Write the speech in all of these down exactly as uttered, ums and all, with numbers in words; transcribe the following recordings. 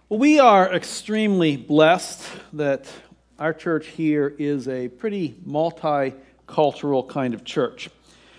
Well, we are extremely blessed that our church here is a pretty multicultural kind of church.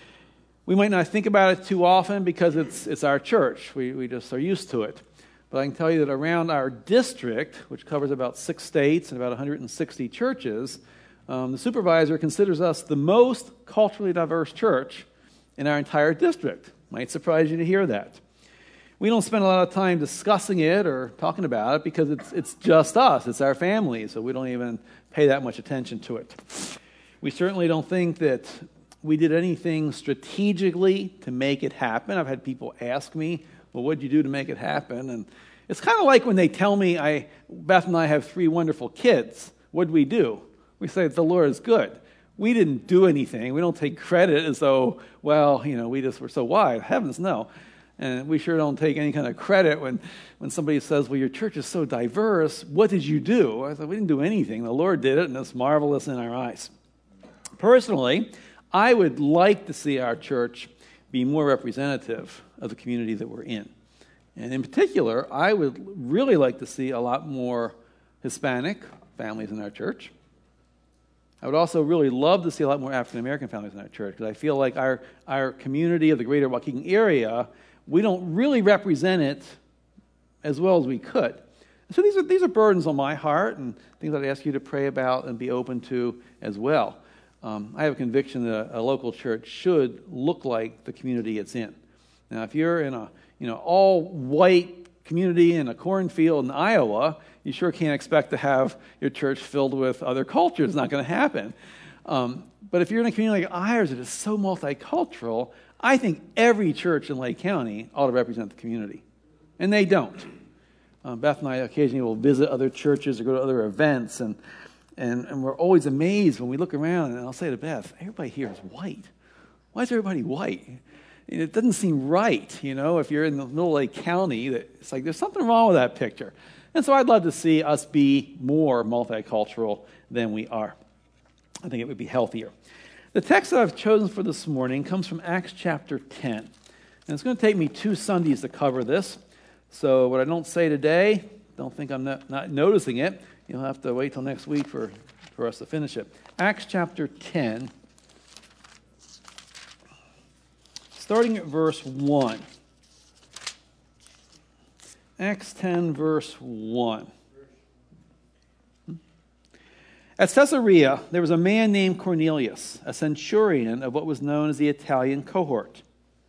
We might not think about it too often because it's it's our church. We, we just are used to it. But I can tell you that around our district, which covers about six states and about one hundred sixty churches, um, the supervisor considers us the most culturally diverse church in our entire district. Might surprise you to hear that. We don't spend a lot of time discussing it or talking about it because it's it's just us. It's our family, so we don't even pay that much attention to it. We certainly don't think that we did anything strategically to make it happen. I've had people ask me, well, what did you do to make it happen? And it's kind of like when they tell me, I, Beth and I have three wonderful kids. What did we do? We say, the Lord is good. We didn't do anything. We don't take credit as though, well, you know, we just were so wise. Heavens, no. And we sure don't take any kind of credit when, when somebody says, well, your church is so diverse. What did you do? I said, we didn't do anything. The Lord did it, and it's marvelous in our eyes. Personally, I would like to see our church be more representative of the community that we're in. And in particular, I would really like to see a lot more Hispanic families in our church. I would also really love to see a lot more African American families in our church because I feel like our, our community of the greater Waukegan area, we don't really represent it as well as we could. So these are these are burdens on my heart and things I'd ask you to pray about and be open to as well. Um, I have a conviction that a, a local church should look like the community it's in. Now, if you're in a you know all-white community in a cornfield in Iowa, you sure can't expect to have your church filled with other cultures. It's not going to happen. Um, but if you're in a community like ours that is so multicultural, I think every church in Lake County ought to represent the community. And they don't. Um, Beth and I occasionally will visit other churches or go to other events, and, and, and we're always amazed when we look around, and I'll say to Beth, everybody here is white. Why is everybody white? It doesn't seem right, you know, if you're in the middle of Lake County, that it's like there's something wrong with that picture. And so I'd love to see us be more multicultural than we are. I think it would be healthier. The text that I've chosen for this morning comes from Acts chapter ten. And it's going to take me two Sundays to cover this. So what I don't say today, don't think I'm not, not noticing it. You'll have to wait till next week for, for us to finish it. Acts chapter ten, starting at verse one. Acts ten, verse one. At Caesarea, there was a man named Cornelius, a centurion of what was known as the Italian cohort,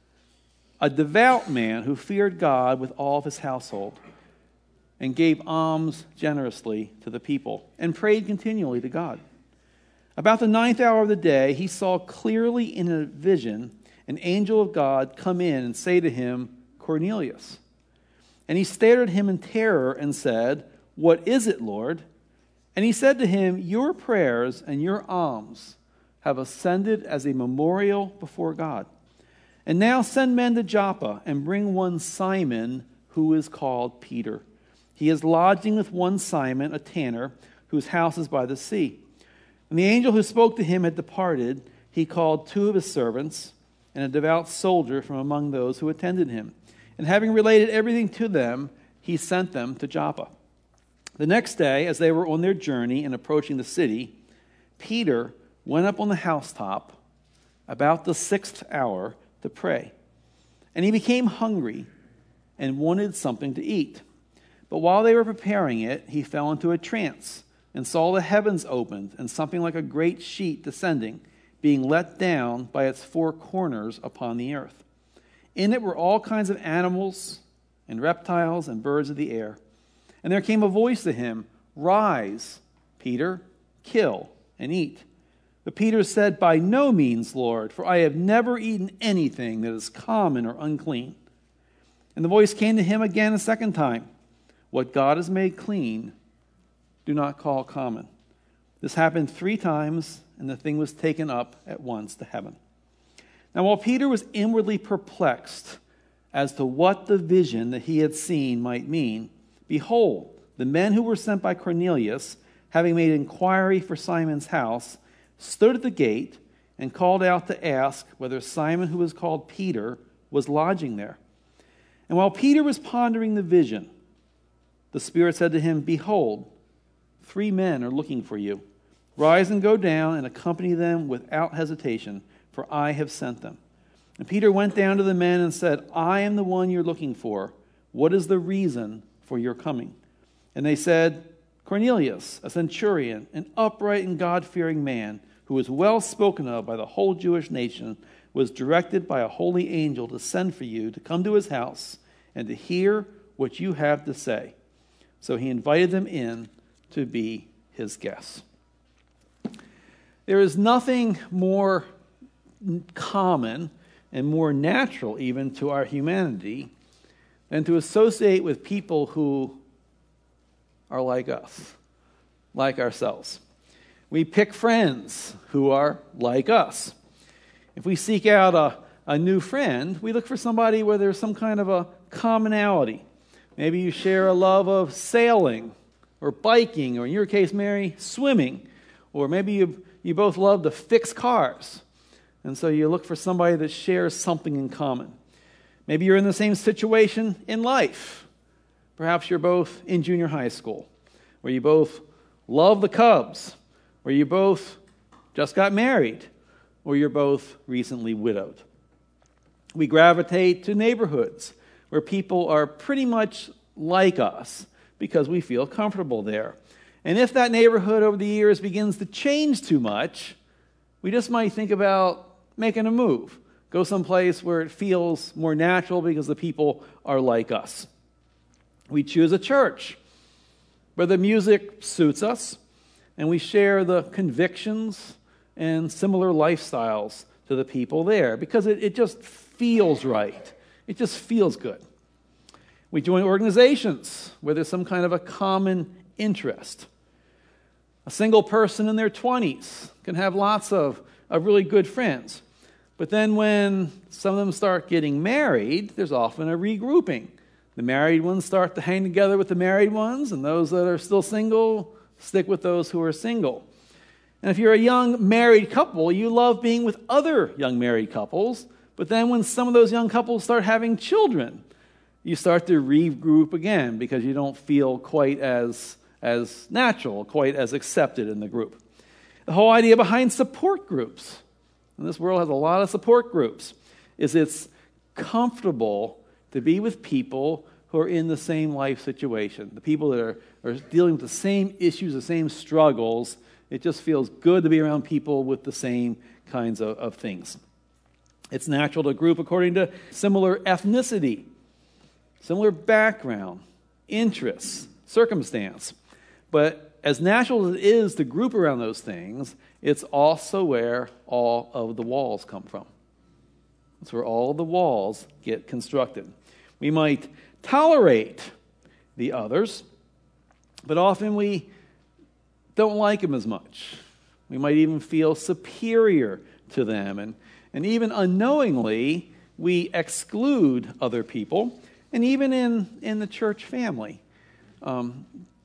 a devout man who feared God with all of his household and gave alms generously to the people and prayed continually to God. About the ninth hour of the day, he saw clearly in a vision an angel of God come in and say to him, Cornelius. And he stared at him in terror and said, What is it, Lord? And he said to him, Your prayers and your alms have ascended as a memorial before God. And now send men to Joppa and bring one Simon, who is called Peter. He is lodging with one Simon, a tanner, whose house is by the sea. When the angel who spoke to him had departed, he called two of his servants and a devout soldier from among those who attended him. And having related everything to them, he sent them to Joppa. The next day, as they were on their journey and approaching the city, Peter went up on the housetop about the sixth hour to pray. And he became hungry and wanted something to eat. But while they were preparing it, he fell into a trance and saw the heavens opened and something like a great sheet descending, being let down by its four corners upon the earth. In it were all kinds of animals and reptiles and birds of the air. And there came a voice to him, Rise, Peter, kill and eat. But Peter said, By no means, Lord, for I have never eaten anything that is common or unclean. And the voice came to him again a second time, What God has made clean, do not call common. This happened three times, and the thing was taken up at once to heaven. Now while Peter was inwardly perplexed as to what the vision that he had seen might mean, behold, the men who were sent by Cornelius, having made inquiry for Simon's house, stood at the gate and called out to ask whether Simon, who was called Peter, was lodging there. And while Peter was pondering the vision, the Spirit said to him, "Behold, three men are looking for you. Rise and go down and accompany them without hesitation, for I have sent them." And Peter went down to the men and said, "I am the one you're looking for. What is the reason for your coming?" And they said, "Cornelius, a centurion, an upright and God-fearing man, who was well spoken of by the whole Jewish nation, was directed by a holy angel to send for you to come to his house and to hear what you have to say." So he invited them in to be his guests. There is nothing more common and more natural even to our humanity than to associate with people who are like us, like ourselves. We pick friends who are like us. If we seek out a, a new friend, we look for somebody where there's some kind of a commonality. Maybe you share a love of sailing or biking, or in your case, Mary, swimming. Or maybe you, you both love to fix cars. And so you look for somebody that shares something in common. Maybe you're in the same situation in life. Perhaps you're both in junior high school, where you both love the Cubs, where you both just got married, or you're both recently widowed. We gravitate to neighborhoods where people are pretty much like us because we feel comfortable there. And if that neighborhood over the years begins to change too much, we just might think about making a move. Go someplace where it feels more natural because the people are like us. We choose a church where the music suits us and we share the convictions and similar lifestyles to the people there because it, it just feels right. It just feels good. We join organizations where there's some kind of a common interest. A single person in their twenties can have lots of, of really good friends. But then when some of them start getting married, there's often a regrouping. The married ones start to hang together with the married ones, and those that are still single stick with those who are single. And if you're a young married couple, you love being with other young married couples. But then when some of those young couples start having children, you start to regroup again because you don't feel quite as, as natural, quite as accepted in the group. The whole idea behind support groups, and this world has a lot of support groups, is it's comfortable to be with people who are in the same life situation, the people that are, are dealing with the same issues, the same struggles. It just feels good to be around people with the same kinds of, of things. It's natural to group according to similar ethnicity, similar background, interests, circumstance. But as natural as it is to group around those things, it's also where all of the walls come from. It's where all the walls get constructed. We might tolerate the others, but often we don't like them as much. We might even feel superior to them. And, and even unknowingly, we exclude other people. And even in, in the church family. Um,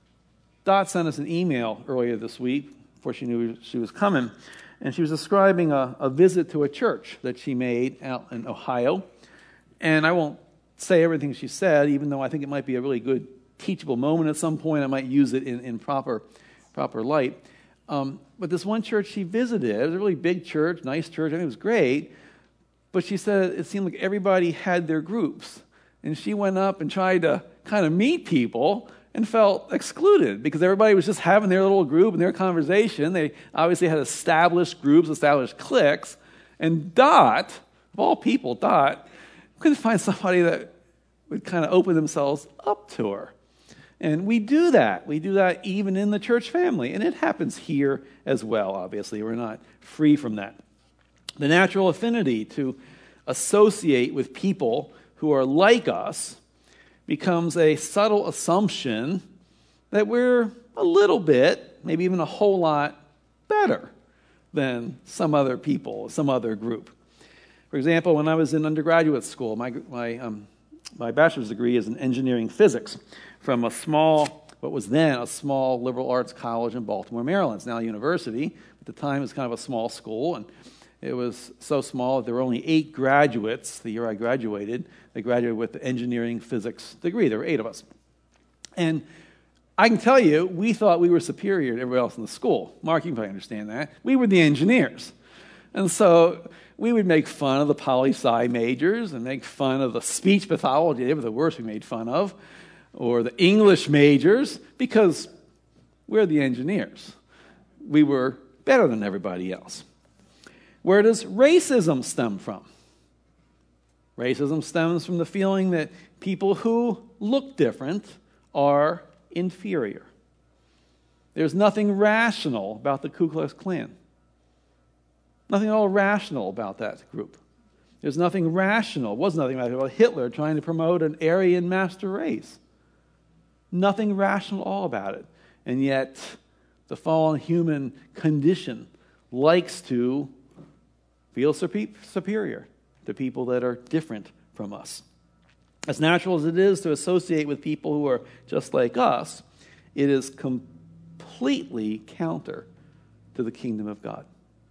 Dot sent us an email earlier this week before she knew she was coming. And she was describing a, a visit to a church that she made out in Ohio. And I won't say everything she said, even though I think it might be a really good teachable moment at some point. I might use it in, in proper, proper light. Um, but this one church she visited, it was a really big church, nice church. I think it was great. But she said it seemed like everybody had their groups. And she went up and tried to kind of meet people and felt excluded because everybody was just having their little group and their conversation. They obviously had established groups, established cliques. And Dot, of all people, Dot, couldn't find somebody that would kind of open themselves up to her. And we do that. We do that even in the church family. And it happens here as well, obviously. We're not free from that. The natural affinity to associate with people who are like us becomes a subtle assumption that we're a little bit, maybe even a whole lot, better than some other people, some other group. For example, when I was in undergraduate school, my my um, my bachelor's degree is in engineering physics from a small, what was then a small liberal arts college in Baltimore, Maryland. It's now a university. At the time, it was kind of a small school, and it was so small that there were only eight graduates the year I graduated. They graduated with the engineering physics degree. There were eight of us. And I can tell you, we thought we were superior to everybody else in the school. Mark, you can probably understand that. We were the engineers. And so we would make fun of the poli-sci majors and make fun of the speech pathology. They were the worst we made fun of. Or the English majors, because we're the engineers. We were better than everybody else. Where does racism stem from? Racism stems from the feeling that people who look different are inferior. There's nothing rational about the Ku Klux Klan. Nothing at all rational about that group. There's nothing rational, was nothing about Hitler trying to promote an Aryan master race. Nothing rational at all about it. And yet, the fallen human condition likes to feel superior to people that are different from us. As natural as it is to associate with people who are just like us, it is completely counter to the kingdom of God.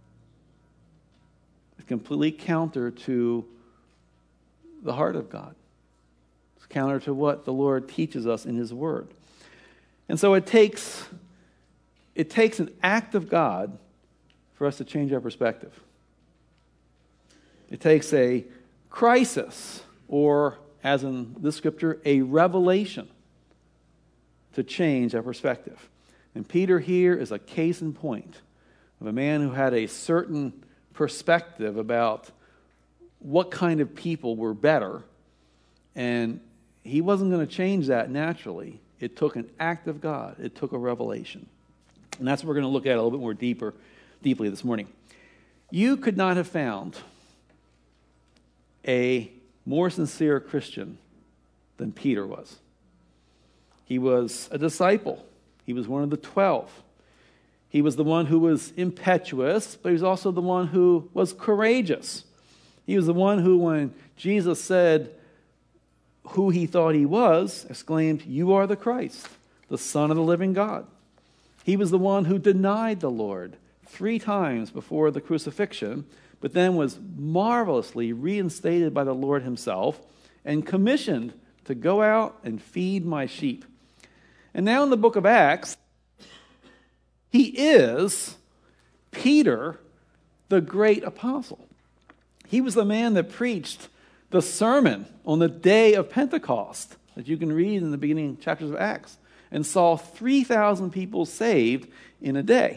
It's completely counter to the heart of God. It's counter to what the Lord teaches us in His Word. And so it takes, it takes an act of God for us to change our perspective. It takes a crisis, or as in this scripture, a revelation to change our perspective. And Peter here is a case in point of a man who had a certain perspective about what kind of people were better, and he wasn't going to change that naturally. It took an act of God. It took a revelation. And that's what we're going to look at a little bit more deeper, deeply this morning. You could not have found a more sincere Christian than Peter was. He was a disciple. He was one of the twelve. He was the one who was impetuous, but he was also the one who was courageous. He was the one who, when Jesus said who he thought he was, exclaimed, "You are the Christ, the Son of the living God." He was the one who denied the Lord three times before the crucifixion, but then was marvelously reinstated by the Lord himself and commissioned to go out and feed my sheep. And now in the book of Acts, he is Peter, the great apostle. He was the man that preached the sermon on the day of Pentecost that you can read in the beginning chapters of Acts, and saw three thousand people saved in a day.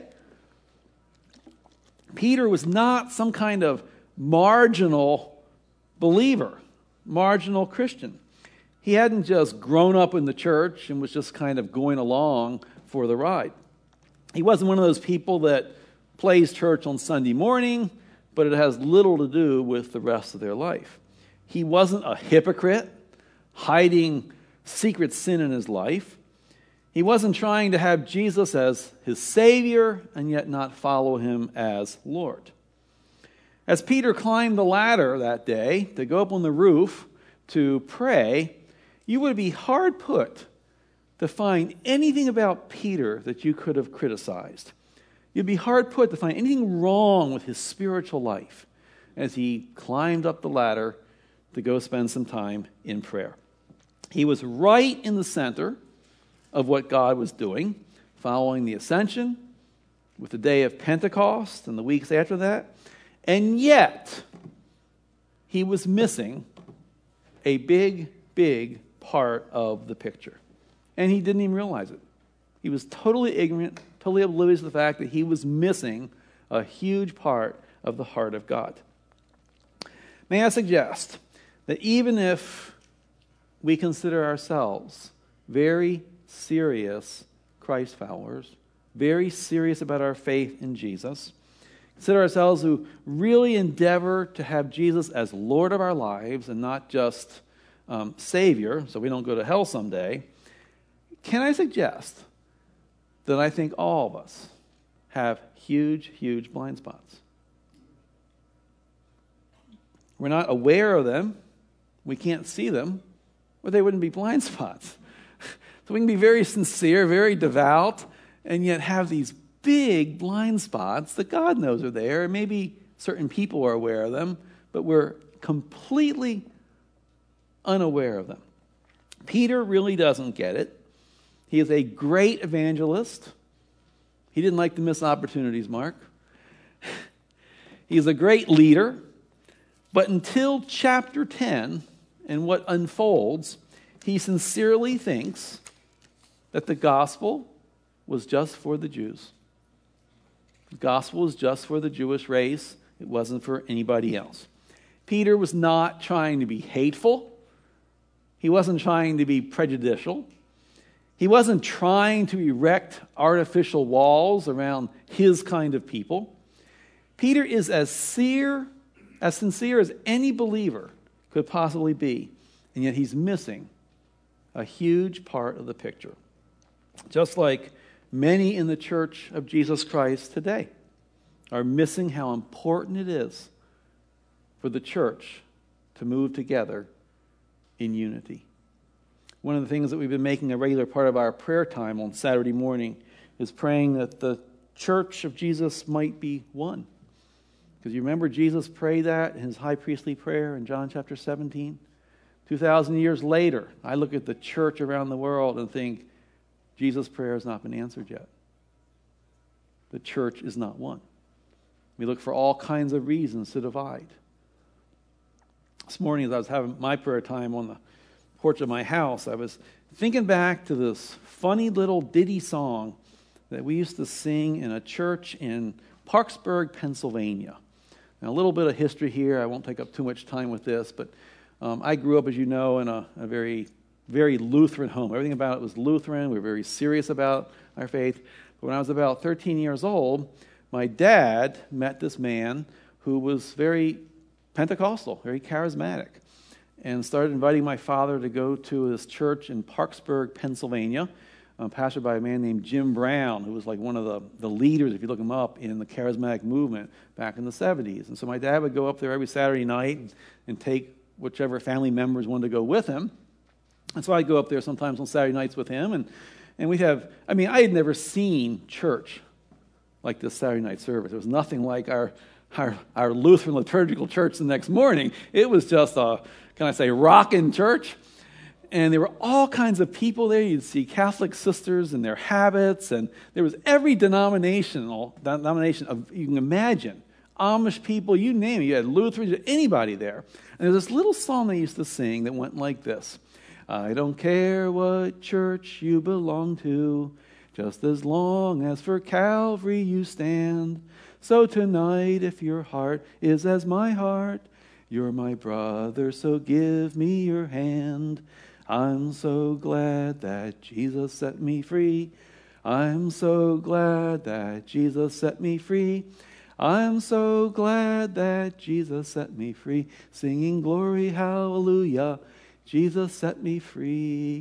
Peter was not some kind of marginal believer, marginal Christian. He hadn't just grown up in the church and was just kind of going along for the ride. He wasn't one of those people that plays church on Sunday morning, but it has little to do with the rest of their life. He wasn't a hypocrite, hiding secret sin in his life. He wasn't trying to have Jesus as his Savior and yet not follow him as Lord. As Peter climbed the ladder that day to go up on the roof to pray, you would be hard put to find anything about Peter that you could have criticized. You'd be hard put to find anything wrong with his spiritual life as he climbed up the ladder to go spend some time in prayer. He was right in the center of what God was doing, following the ascension, with the day of Pentecost and the weeks after that. And yet, he was missing a big, big part of the picture. And he didn't even realize it. He was totally ignorant, totally oblivious to the fact that he was missing a huge part of the heart of God. May I suggest that even if we consider ourselves very serious Christ followers, very serious about our faith in Jesus, consider ourselves who really endeavor to have Jesus as Lord of our lives and not just um, Savior, so we don't go to hell someday, can I suggest that I think all of us have huge, huge blind spots? We're not aware of them. We can't see them, or they wouldn't be blind spots. So we can be very sincere, very devout, and yet have these big blind spots that God knows are there, and maybe certain people are aware of them, but we're completely unaware of them. Peter really doesn't get it. He is a great evangelist. He didn't like to miss opportunities, Mark. He's a great leader. But until chapter ten and what unfolds, he sincerely thinks that the gospel was just for the Jews. The gospel was just for the Jewish race. It wasn't for anybody else. Peter was not trying to be hateful. He wasn't trying to be prejudicial. He wasn't trying to erect artificial walls around his kind of people. Peter is as sincere, as sincere as any believer could possibly be, and yet he's missing a huge part of the picture. Just like many in the church of Jesus Christ today are missing how important it is for the church to move together in unity. One of the things that we've been making a regular part of our prayer time on Saturday morning is praying that the church of Jesus might be one. Because you remember Jesus prayed that in his high priestly prayer in John chapter seventeen? two thousand years later, I look at the church around the world and think, Jesus' prayer has not been answered yet. The church is not one. We look for all kinds of reasons to divide. This morning, as I was having my prayer time on the porch of my house, I was thinking back to this funny little ditty song that we used to sing in a church in Parksburg, Pennsylvania. Now, a little bit of history here. I won't take up too much time with this, but um, I grew up, as you know, in a, a very, very Lutheran home. Everything about it was Lutheran. We were very serious about our faith. But when I was about thirteen years old, my dad met this man who was very Pentecostal, very charismatic, and started inviting my father to go to his church in Parksburg, Pennsylvania, uh, pastored by a man named Jim Brown, who was like one of the, the leaders, if you look him up, in the charismatic movement back in the seventies. And so my dad would go up there every Saturday night and, and take whichever family members wanted to go with him. And so I'd go up there sometimes on Saturday nights with him, and, and we'd have, I mean, I had never seen church like this Saturday night service. It was nothing like our Our, our Lutheran liturgical church the next morning. It was just a, can I say, rockin' church. And there were all kinds of people there. You'd see Catholic sisters and their habits, and there was every denominational denomination of you can imagine. Amish people, you name it. You had Lutherans, you had anybody there. And there's this little song they used to sing that went like this. I don't care what church you belong to, just as long as for Calvary you stand. So tonight, if your heart is as my heart, you're my brother, so give me your hand. I'm so glad that Jesus set me free. I'm so glad that Jesus set me free. I'm so glad that Jesus set me free. Singing glory, hallelujah, Jesus set me free.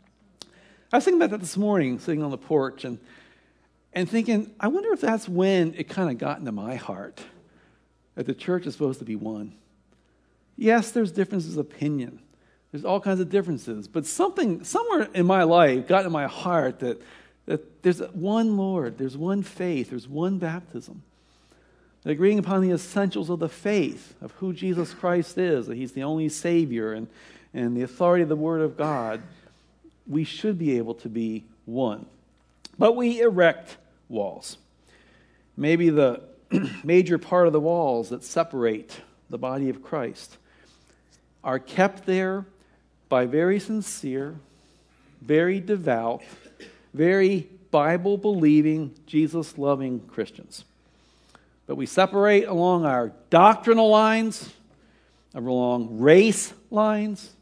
I was thinking about that this morning, sitting on the porch, and And thinking, I wonder if that's when it kind of got into my heart that the church is supposed to be one. Yes, there's differences of opinion. There's all kinds of differences. But something, somewhere in my life got in my heart that, that there's one Lord, there's one faith, there's one baptism. That agreeing upon the essentials of the faith, of who Jesus Christ is, that he's the only Savior, and, and the authority of the Word of God, we should be able to be one. But we erect walls. Maybe the major part of the walls that separate the body of Christ are kept there by very sincere, very devout, very Bible-believing, Jesus-loving Christians. But we separate along our doctrinal lines, along race lines,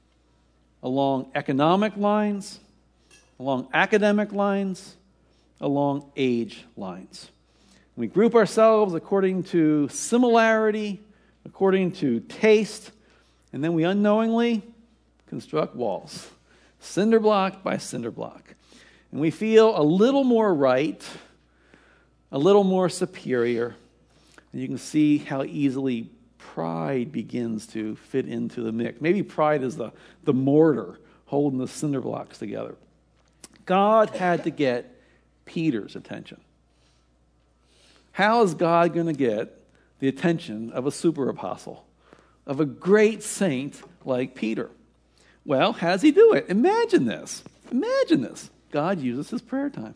along economic lines, along academic lines, along age lines. We group ourselves according to similarity, according to taste, and then we unknowingly construct walls, cinder block by cinder block. And we feel a little more right, a little more superior, and you can see how easily pride begins to fit into the mix. Maybe pride is the, the mortar holding the cinder blocks together. God had to get Peter's attention. How is God going to get the attention of a super apostle, of a great saint like Peter? Well, how does he do it? Imagine this. Imagine this. God uses his prayer time.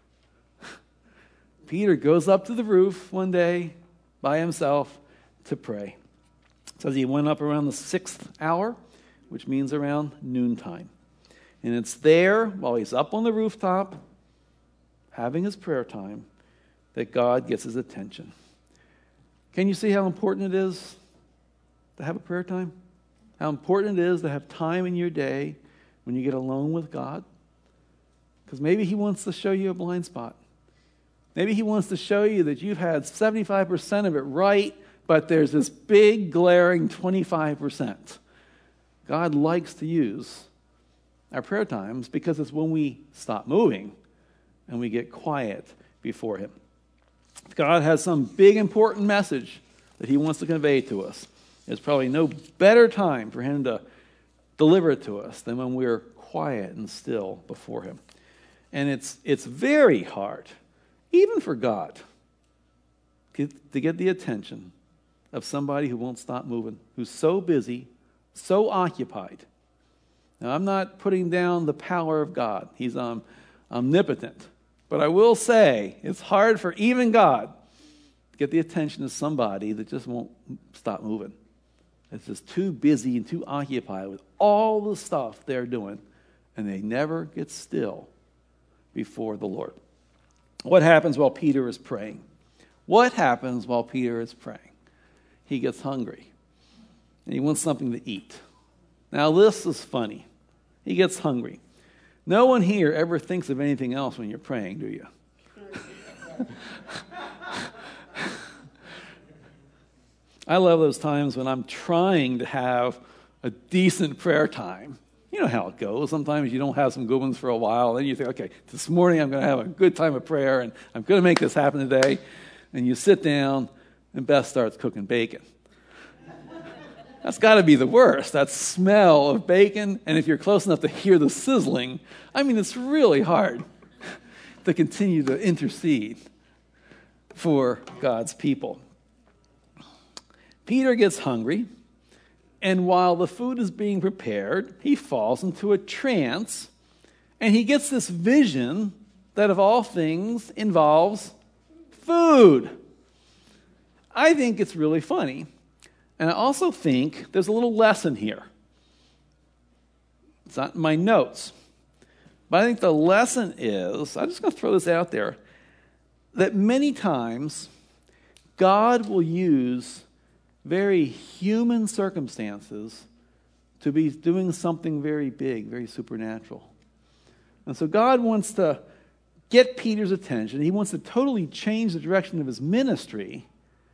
Peter goes up to the roof one day by himself to pray. It says he went up around the sixth hour, which means around noontime. And it's there, while he's up on the rooftop, having his prayer time, that God gets his attention. Can you see how important it is to have a prayer time? How important it is to have time in your day when you get alone with God? Because maybe he wants to show you a blind spot. Maybe he wants to show you that you've had seventy-five percent of it right, but there's this big glaring twenty-five percent. God likes to use our prayer times because it's when we stop moving and we get quiet before him. God has some big important message that he wants to convey to us. There's probably no better time for him to deliver it to us than when we're quiet and still before him. And it's it's very hard, even for God, to get the attention of somebody who won't stop moving, who's so busy, so occupied. Now, I'm not putting down the power of God. He's um, omnipotent. But I will say, it's hard for even God to get the attention of somebody that just won't stop moving. It's just too busy and too occupied with all the stuff they're doing, and they never get still before the Lord. What happens while Peter is praying? What happens while Peter is praying? He gets hungry, and he wants something to eat. Now, this is funny. He gets hungry. No one here ever thinks of anything else when you're praying, do you? I love those times when I'm trying to have a decent prayer time. You know how it goes. Sometimes you don't have some good ones for a while. Then you think, okay, this morning I'm going to have a good time of prayer, and I'm going to make this happen today. And you sit down, and Beth starts cooking bacon. That's got to be the worst, that smell of bacon. And if you're close enough to hear the sizzling, I mean, it's really hard to continue to intercede for God's people. Peter gets hungry, and while the food is being prepared, he falls into a trance, and he gets this vision that of all things involves food. I think it's really funny. And I also think there's a little lesson here. It's not in my notes. But I think the lesson is, I'm just going to throw this out there, that many times God will use very human circumstances to be doing something very big, very supernatural. And so God wants to get Peter's attention. He wants to totally change the direction of his ministry.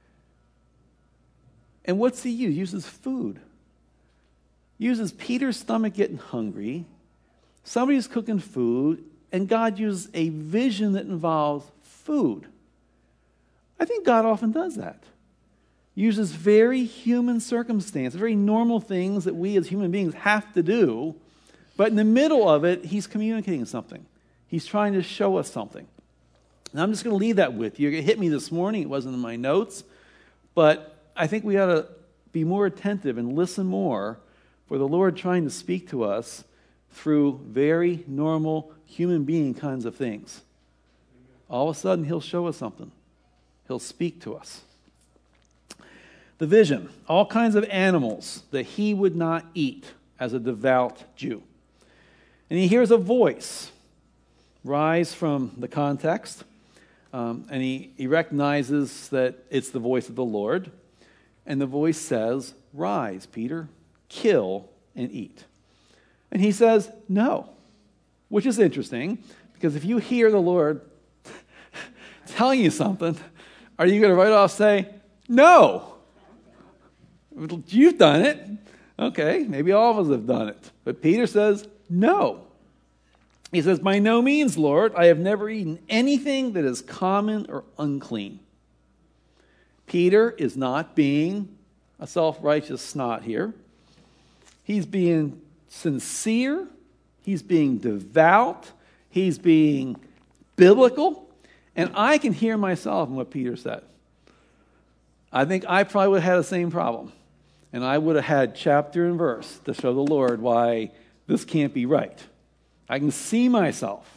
And what's he use? He uses food. He uses Peter's stomach getting hungry. Somebody's cooking food, and God uses a vision that involves food. I think God often does that. Uses very human circumstances, very normal things that we as human beings have to do, but in the middle of it, he's communicating something. He's trying to show us something. And I'm just going to leave that with you. It hit me this morning. It wasn't in my notes, but I think we ought to be more attentive and listen more for the Lord trying to speak to us through very normal human being kinds of things. All of a sudden, he'll show us something. He'll speak to us. The vision, all kinds of animals that he would not eat as a devout Jew. And he hears a voice rise from the context, um, and he, he recognizes that it's the voice of the Lord. And the voice says, "Rise, Peter, kill and eat." And he says, "No," which is interesting, because if you hear the Lord telling you something, are you going to right off say, "No"? You've done it. Okay, maybe all of us have done it. But Peter says, "No." He says, "By no means, Lord, I have never eaten anything that is common or unclean." Peter is not being a self-righteous snot here. He's being sincere. He's being devout. He's being biblical. And I can hear myself in what Peter said. I think I probably would have had the same problem. And I would have had chapter and verse to show the Lord why this can't be right. I can see myself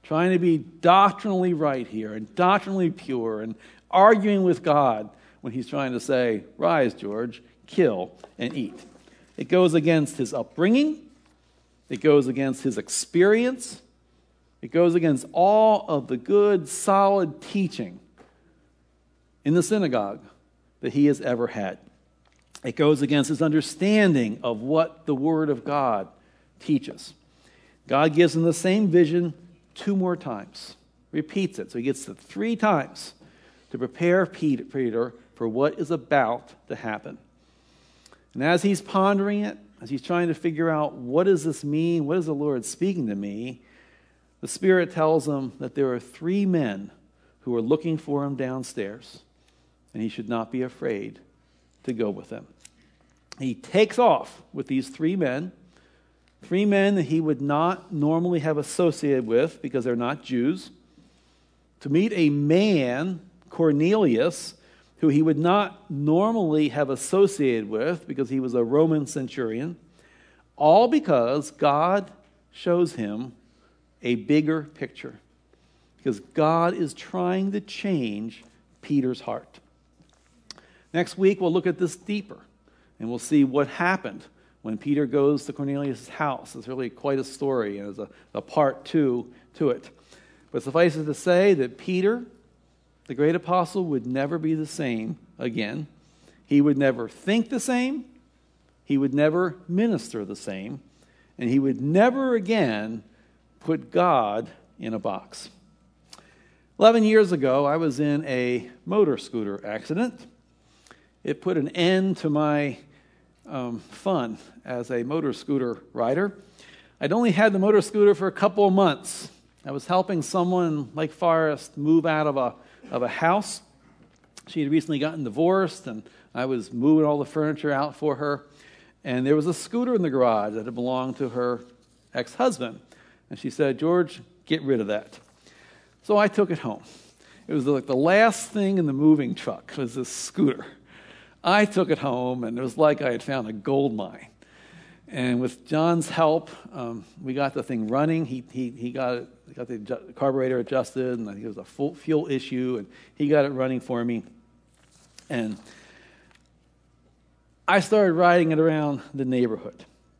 trying to be doctrinally right here and doctrinally pure and arguing with God when he's trying to say, rise, George, kill and eat. It goes against his upbringing. It goes against his experience. It goes against all of the good, solid teaching in the synagogue that he has ever had. It goes against his understanding of what the Word of God teaches. God gives him the same vision two more times, repeats it. So he gets it three times to prepare Peter for what is about to happen. And as he's pondering it, as he's trying to figure out what does this mean, what is the Lord speaking to me, the Spirit tells him that there are three men who are looking for him downstairs, and he should not be afraid to go with them. He takes off with these three men, three men that he would not normally have associated with because they're not Jews, to meet a man, Cornelius, who he would not normally have associated with because he was a Roman centurion, all because God shows him a bigger picture, because God is trying to change Peter's heart. Next week, we'll look at this deeper, and we'll see what happened when Peter goes to Cornelius' house. It's really quite a story, and there's a, a part two to it. But suffice it to say that Peter, the great apostle, would never be the same again. He would never think the same. He would never minister the same. And he would never again put God in a box. Eleven years ago, I was in a motor scooter accident. It put an end to my um, fun as a motor scooter rider. I'd only had the motor scooter for a couple of months. I was helping someone in Lake Forest move out of a of a house. She had recently gotten divorced, and I was moving all the furniture out for her. And there was a scooter in the garage that had belonged to her ex-husband. And she said, George, get rid of that. So I took it home. It was like the last thing in the moving truck was this scooter. I took it home, and it was like I had found a gold mine. And with John's help, um, we got the thing running. He he he got it, got the adju- carburetor adjusted, and I think it was a full fuel issue, and he got it running for me. And I started riding it around the neighborhood.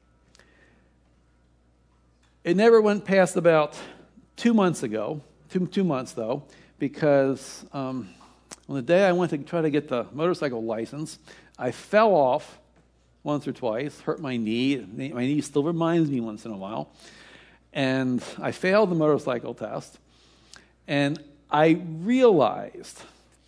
It never went past about two months ago, two two months though, because um, on the day I went to try to get the motorcycle license, I fell off once or twice, hurt my knee. My knee still reminds me once in a while. And I failed the motorcycle test. And I realized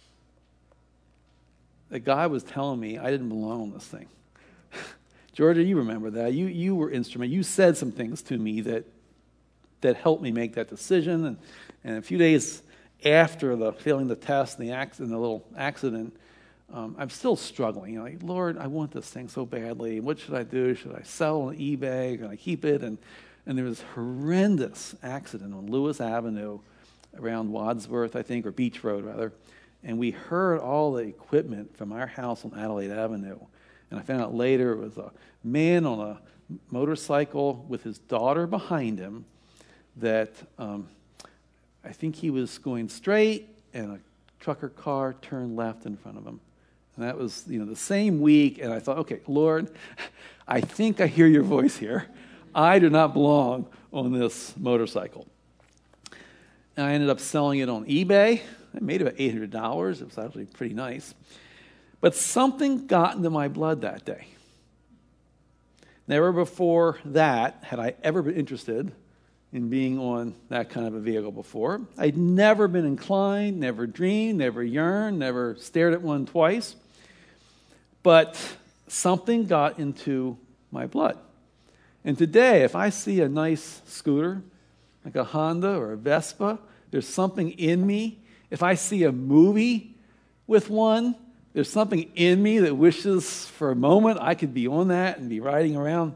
that God was telling me I didn't belong on this thing. Georgia, you remember that. You you were instrumental. You said some things to me that that helped me make that decision. And, and a few days after the failing the test and the accident, the little accident, Um, I'm still struggling. You know, like, Lord, I want this thing so badly. What should I do? Should I sell on eBay? Can I keep it? And and there was a horrendous accident on Lewis Avenue around Wadsworth, I think, or Beach Road, rather. And we heard all the equipment from our house on Adelaide Avenue. And I found out later it was a man on a motorcycle with his daughter behind him that um, I think he was going straight, and a trucker car turned left in front of him. And that was, you know, the same week, and I thought, okay, Lord, I think I hear your voice here. I do not belong on this motorcycle. And I ended up selling it on eBay. I made about eight hundred dollars. It was actually pretty nice. But something got into my blood that day. Never before that had I ever been interested in being on that kind of a vehicle before. I'd never been inclined, never dreamed, never yearned, never stared at one twice. But something got into my blood. And today, if I see a nice scooter, like a Honda or a Vespa, there's something in me. If I see a movie with one, there's something in me that wishes for a moment I could be on that and be riding around.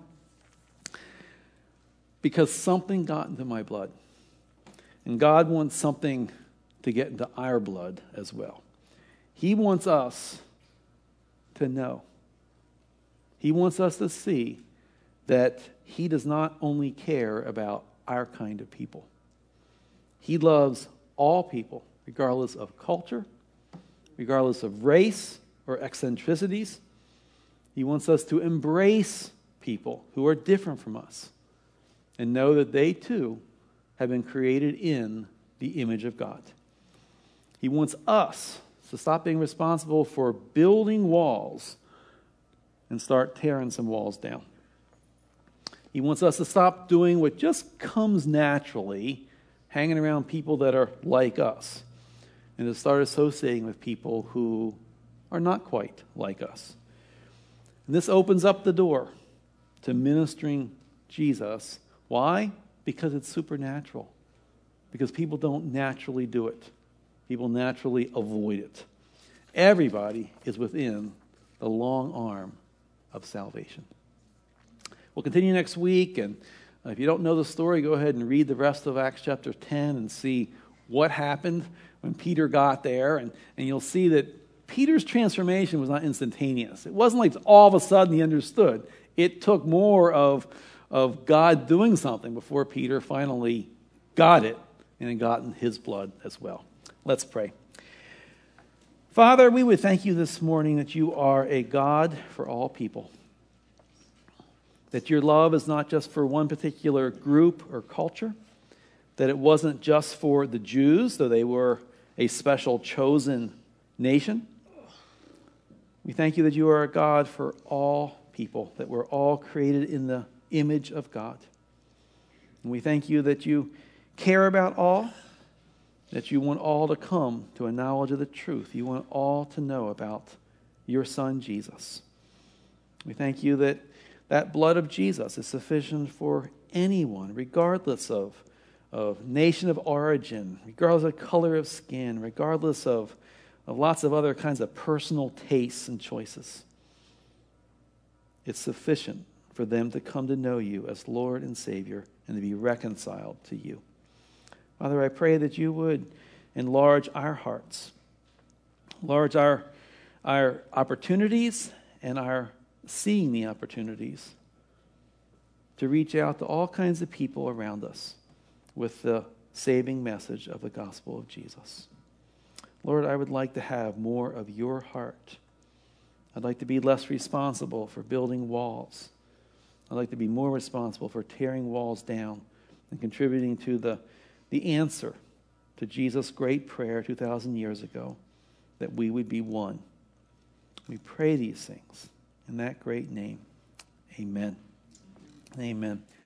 Because something got into my blood. And God wants something to get into our blood as well. He wants us to know. He wants us to see that he does not only care about our kind of people. He loves all people, regardless of culture, regardless of race or eccentricities. He wants us to embrace people who are different from us and know that they too have been created in the image of God. He wants us to stop being responsible for building walls and start tearing some walls down. He wants us to stop doing what just comes naturally, hanging around people that are like us, and to start associating with people who are not quite like us. And this opens up the door to ministering Jesus. Why? Because it's supernatural. Because people don't naturally do it. People naturally avoid it. Everybody is within the long arm of salvation. We'll continue next week, and if you don't know the story, go ahead and read the rest of Acts chapter ten and see what happened when Peter got there, and, and you'll see that Peter's transformation was not instantaneous. It wasn't like all of a sudden he understood. It took more of, of God doing something before Peter finally got it and had gotten his blood as well. Let's pray. Father, we would thank you this morning that you are a God for all people. That your love is not just for one particular group or culture. That it wasn't just for the Jews, though they were a special chosen nation. We thank you that you are a God for all people, that we're all created in the image of God. And we thank you that you care about all, that you want all to come to a knowledge of the truth. You want all to know about your Son, Jesus. We thank you that that blood of Jesus is sufficient for anyone, regardless of, of nation of origin, regardless of color of skin, regardless of of lots of other kinds of personal tastes and choices. It's sufficient for them to come to know you as Lord and Savior and to be reconciled to you. Father, I pray that you would enlarge our hearts, enlarge our, our opportunities and our seeing the opportunities to reach out to all kinds of people around us with the saving message of the gospel of Jesus. Lord, I would like to have more of your heart. I'd like to be less responsible for building walls. I'd like to be more responsible for tearing walls down and contributing to the, the answer to Jesus' great prayer two thousand years ago, that we would be one. We pray these things in that great name. Amen. Amen.